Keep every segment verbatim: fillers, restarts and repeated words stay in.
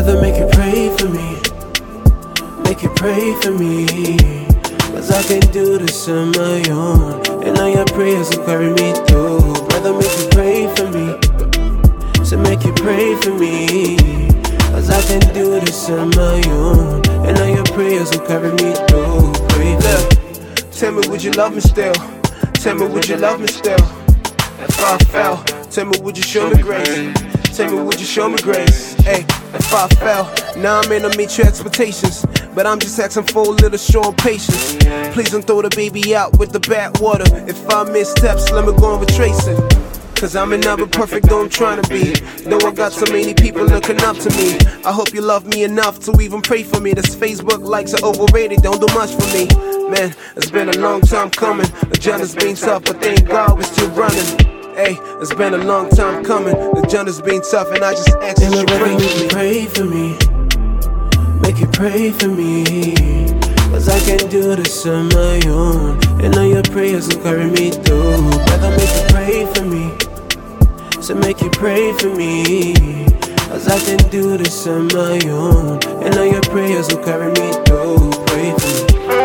brother, make you pray for me. Make you pray for me. Cause I can't do this on my own, and all your prayers will carry me through. Brother, make you pray for me. So make you pray for me. Cause I can't do this on my own, and all your prayers will carry me through. Pray for me. Tell me, would you love me still? Tell me, would you love me still? If I fell, tell me, would you show me grace? Tell me, would you show me grace? Hey, if I fell, now I'm in to meet your expectations, but I'm just asking for a little show of patience. Please don't throw the baby out with the bad water. If I miss steps, let me go and retrace it. Cause I'm never perfect, though I'm trying to be. Though I got so many people looking up to me. I hope you love me enough to even pray for me. This Facebook likes are overrated, don't do much for me. Man, it's been a long time coming. The journey's been tough, but thank God we're still running. Hey, it's been a long time coming. The journey's been tough, and I just ask that you pray for me. Pray for me. Make you pray for me. Cause I can't do this on my own, and all your prayers will carry me through. Brother, make you pray for me. So make you pray for me. Cause I can't do this on my own, and all your prayers will carry me through. Pray for me.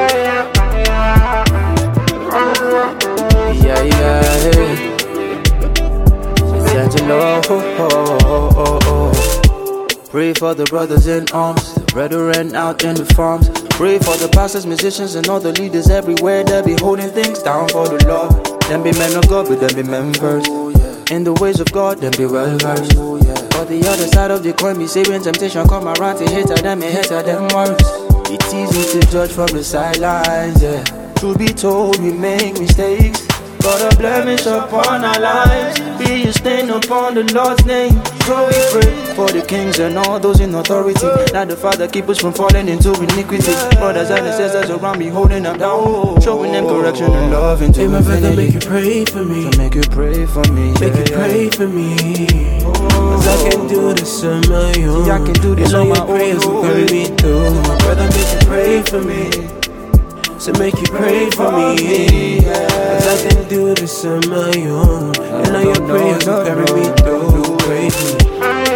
Yeah, yeah, yeah. Angelo, oh, oh, oh, oh, oh. Pray for the brothers in arms, the brethren out in the farms. Pray for the pastors, musicians, and all the leaders everywhere that be holding things down for the Lord. Them be men of God, but them be men first. In the ways of God, them be well versed. For the other side of the coin, be say when temptation come around to hit at them, it hit at them worse. It's easy to judge from the sidelines, yeah. Truth be told, we make mistakes. Got a blemish upon our lives, be a stain upon the Lord's name. So we pray for the kings and all those in authority, that the Father keep us from falling into iniquity. Brothers and sisters around me holding them down, showing them correction and love into hey, my brother, make you pray for me. So make you pray for me. Make you pray for me. Cause I can't do this on my own, yeah, I can do this on my own. Prayers will carry me through. Brother, make you pray for me. So make you pray for me. Cause I can't do this on my own, and all your prayers will carry me through. Pray for me.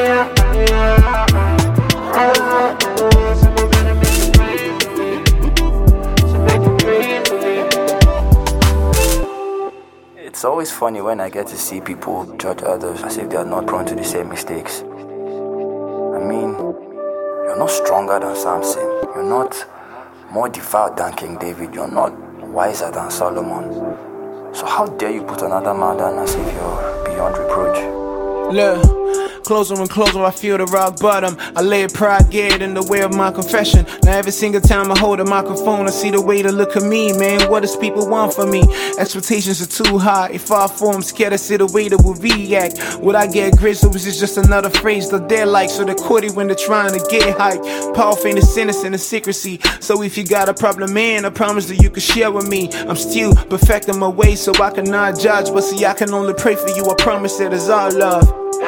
It's always funny when I get to see people judge others as if they are not prone to the same mistakes. I mean, you're not stronger than Samson. You're not more devout than King David. You're not wiser than Solomon. So how dare you put another man down as if you're beyond reproach? Look, closer and closer I feel the rock bottom. I lay pride geared in the way of my confession. Now every single time I hold a microphone, I see the way to look at me, man. What does people want from me? Expectations are too high. If I fall, I'm scared to see the way that will react. Would I get grits, or was it just another phrase that they're like? So they're quitty when they're trying to get hyped. Powerful in the sentence and the secrecy. So if you got a problem, man, I promise that you can share with me. I'm still perfecting my way so I cannot judge, but see, I can only pray for you. I promise that it's all love.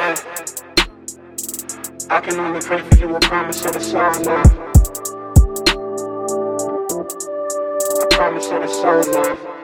I can only pray for you, I promise that it's all love. I promise that it's all love.